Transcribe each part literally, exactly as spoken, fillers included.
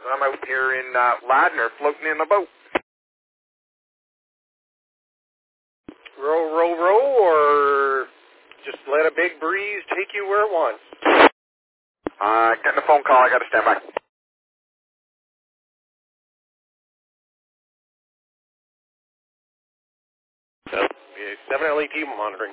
I'm out here in uh, Ladner floating in a boat. Row, row, row, or just let a big breeze take you where it wants? Uh, getting a phone call. I got to stand by. So, seven L E T monitoring.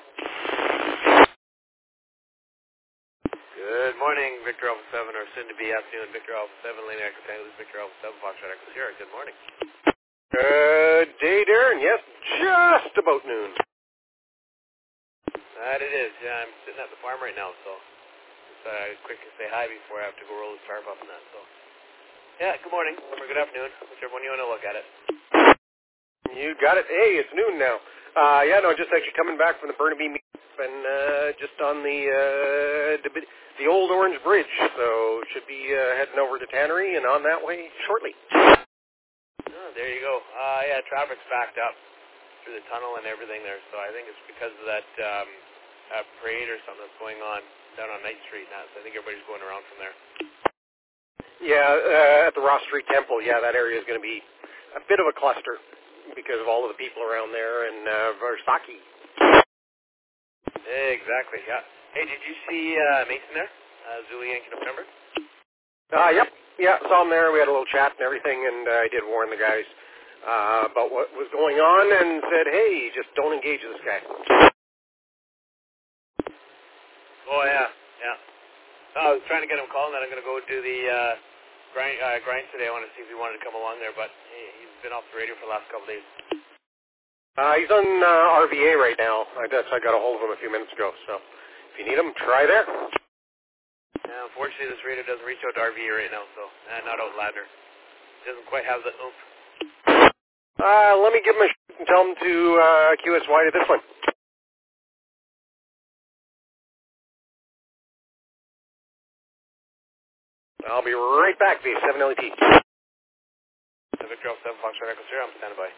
Good morning, Victor Alpha seven, or soon to be afternoon, Victor Alpha seven, Lane Echo Tango, this is Victor Alpha seven, Foxtrot Echo Sierra. Good morning. Good day, Darren. Yes, just about noon. That it is. Yeah, I'm sitting at the farm right now, so just uh, quick to say hi before I have to go roll the tarp up and that. So, yeah, good morning or good afternoon, whichever one you want to look at it. You got it. Hey, it's noon now. Uh, yeah, no, just actually coming back from the Burnaby meet and uh, just on the uh, the, the old Orange Bridge, so should be uh, heading over to Tannery and on that way shortly. Oh, there you go. Uh, yeah, traffic's backed up through the tunnel and everything there, so I think it's because of that um, uh, parade or something that's going on down on Knight Street now, so I think everybody's going around from there. Yeah, uh, at the Ross Street Temple, yeah, that area is going to be a bit of a cluster because of all of the people around there and uh, Varsaki. Exactly, yeah. Hey, did you see uh, Mason there? Uh, Zulu Yankee November? Uh, yep, yeah, saw him there. We had a little chat and everything, and uh, I did warn the guys uh, about what was going on and said, hey, just don't engage this guy. Oh, yeah, yeah. Oh, I was trying to get him calling that I'm going to go do the uh, grind, uh, grind today. I want to see if he wanted to come along there, but he, he's been off the radio for the last couple of days. Uh, he's on uh, R V A right now. I guess I got a hold of him a few minutes ago, so if you need him, try there. Yeah, unfortunately, this radio doesn't reach out to R V A right now, so uh, not out Ladner. Doesn't quite have the oomph. Uh, let me give him a sh- and tell him to uh, Q S Y to this one. I'll be right back via seven L E T. Victor Alpha seven, Foxtrot Echo Sierra, I'm standing by.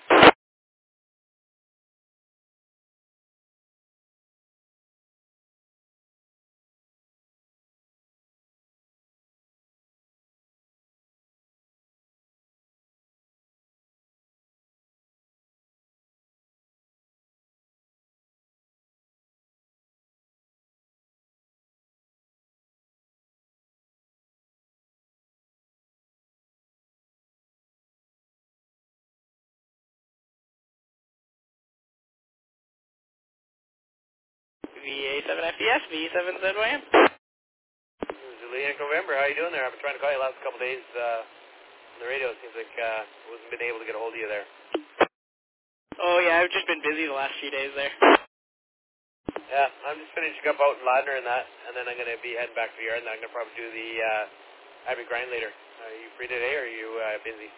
V A seven F D S, V seven Z Y M. Zulu Yankee November, how you doing there? I've been trying to call you the last couple of days uh, on the radio. It seems like uh, I wasn't been able to get a hold of you there. Oh, yeah, I've just been busy the last few days there. Yeah, I'm just finishing up out in Ladner and that, and then I'm going to be heading back to the yard, and I'm going to probably do the uh, Abbey Grind later. Are you free today, or are you uh, busy?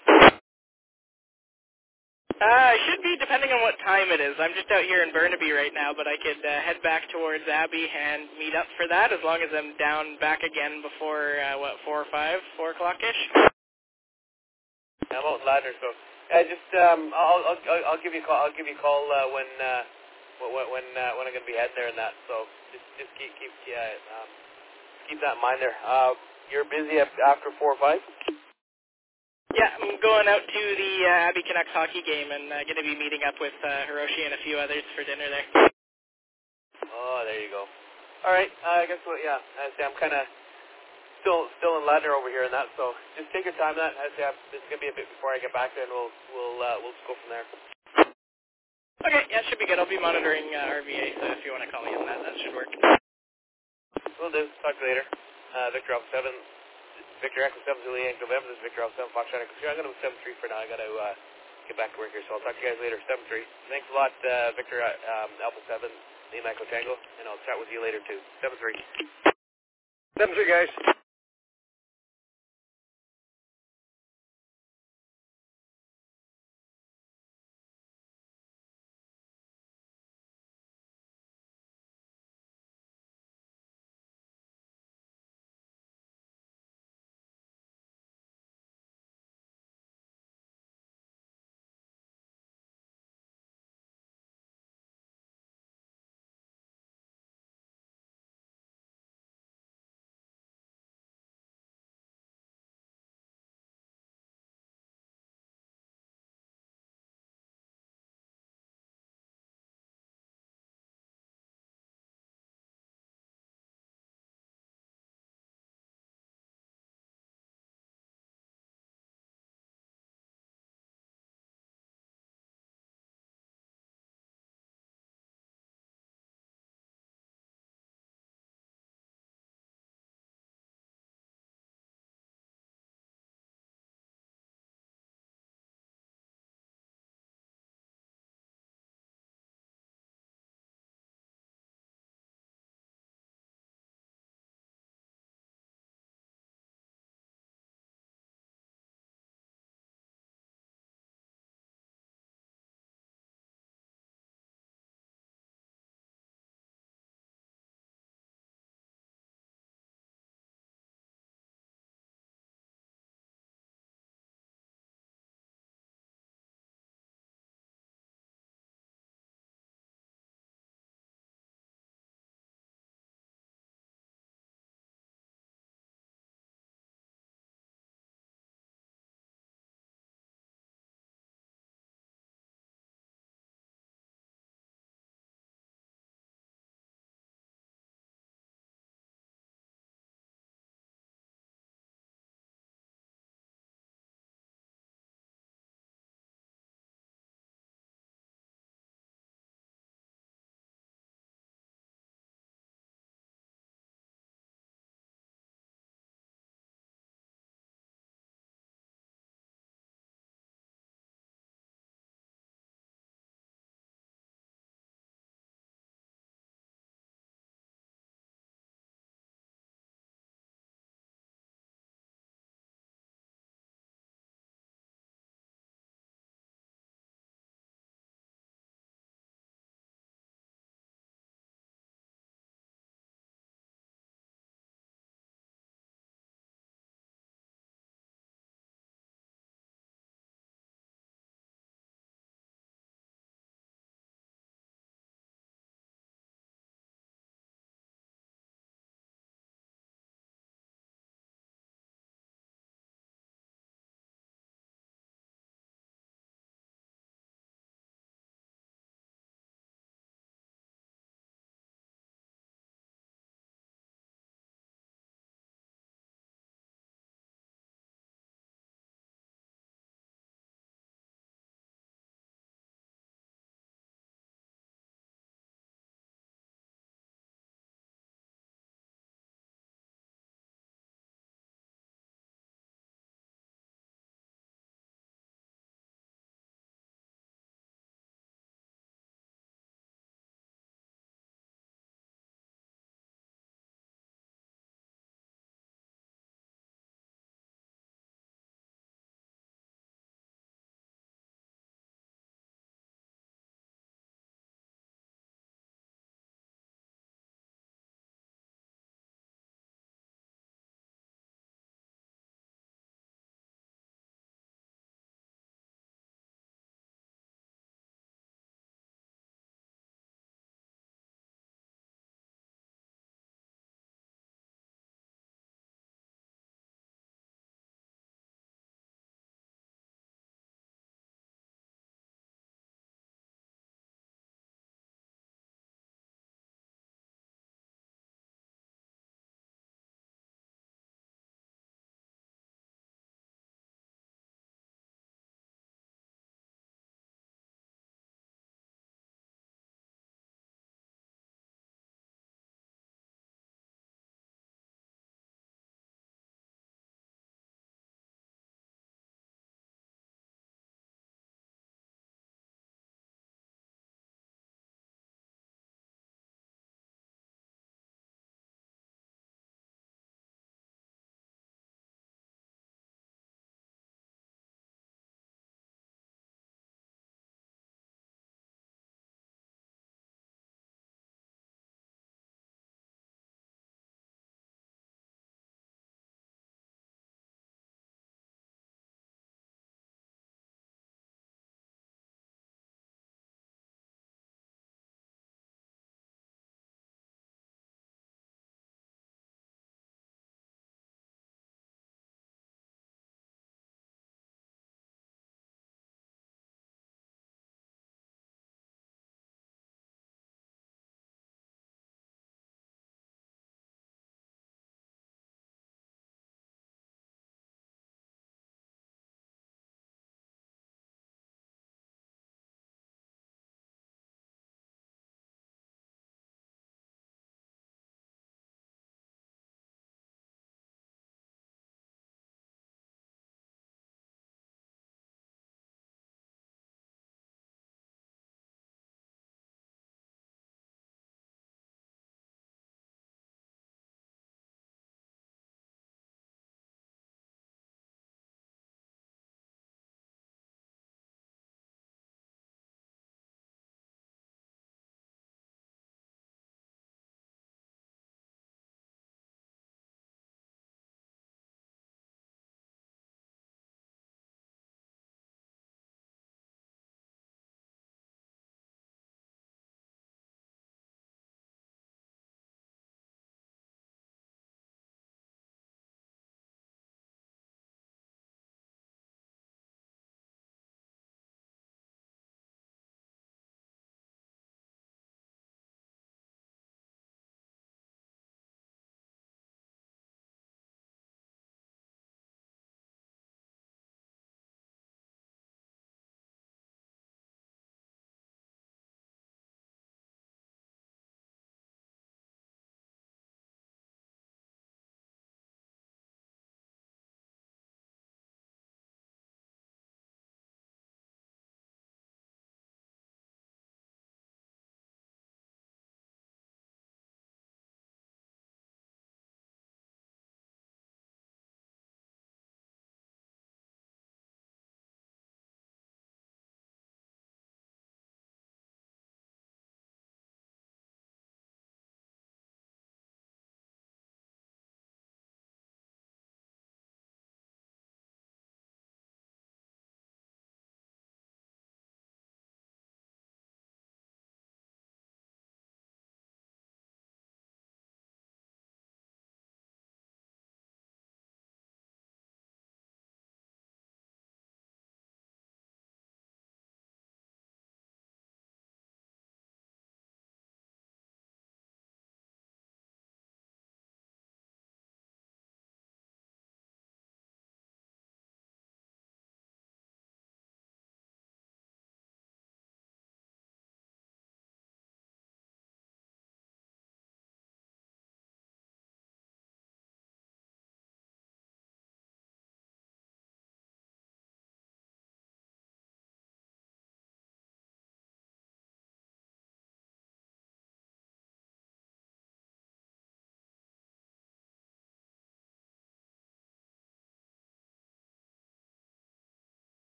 Uh, I should be, depending on what time it is. I'm just out here in Burnaby right now, but I could uh, head back towards Abbey and meet up for that, as long as I'm down back again before, uh, what, four or five, four o'clock-ish? I'm out in Ladner, so uh, just um, I'll, I'll I'll I'll give you a call. I'll give you a call uh, when uh, when when uh, when I'm going to be heading there and that. So just just keep keep yeah um, keep that in mind there. Uh, you're busy after four or five. Yeah, I'm going out to the uh, Abbey Canucks hockey game and uh, going to be meeting up with uh, Hiroshi and a few others for dinner there. Oh, there you go. All right, uh, I guess what? Yeah, I say I'm kind of still still in Ladner over here and that. So just take your time. That I say I'm, this is gonna be a bit before I get back there, and we'll we'll uh, we'll just go from there. Okay, yeah, it should be good. I'll be monitoring uh, R V A, so if you want to call me on that, that should work. We'll do. Talk to you later. Uh, Victor Alpha seven. Victor Echo seven, Zulu Yankee November. This is Victor Alpha seven, Foxtrot Echo Sierra. I'm going to go seven three for now. I got to uh, get back to work here, so I'll talk to you guys later. seven three. Thanks a lot, uh, Victor uh, um, Alpha seven, Lima Echo Tango, and I'll chat with you later too. seven three. seven three, guys.